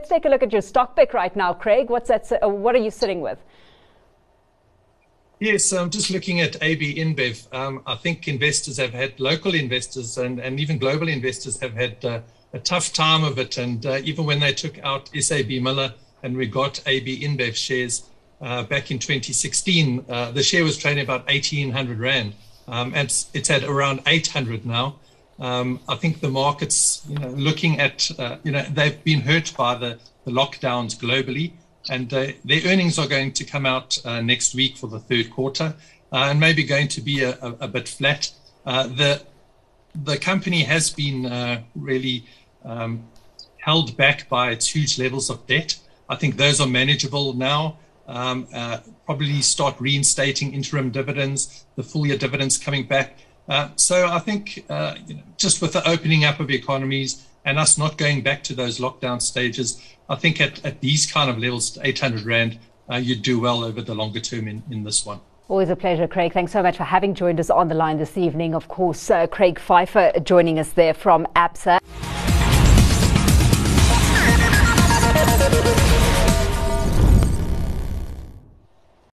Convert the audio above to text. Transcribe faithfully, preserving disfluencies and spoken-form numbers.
let's take a look at your stock pick right now, Craig. What's that? Uh, what are you sitting with? Yes, I'm just looking at A B InBev. Um, I think investors have had, local investors and, and even global investors have had uh, a tough time of it. And uh, even when they took out S A B Miller and we got A B InBev shares uh, back in twenty sixteen, uh, the share was trading about eighteen hundred Rand. Um, and it's, it's at around eight hundred now. Um, I think the market's, you know, looking at, uh, you know, they've been hurt by the, the lockdowns globally. And uh, their earnings are going to come out uh, next week for the third quarter, uh, and maybe going to be a, a, a bit flat. Uh, the the company has been uh, really um, held back by its huge levels of debt. I think those are manageable now. Um, uh, probably start reinstating interim dividends, the full year dividends coming back. Uh, so I think uh, you know, just with the opening up of economies and us not going back to those lockdown stages, I think at, at these kind of levels, eight hundred Rand, uh, you'd do well over the longer term in, in this one. Always a pleasure, Craig. Thanks so much for having joined us on the line this evening. Of course, uh, Craig Pfeiffer joining us there from Absa.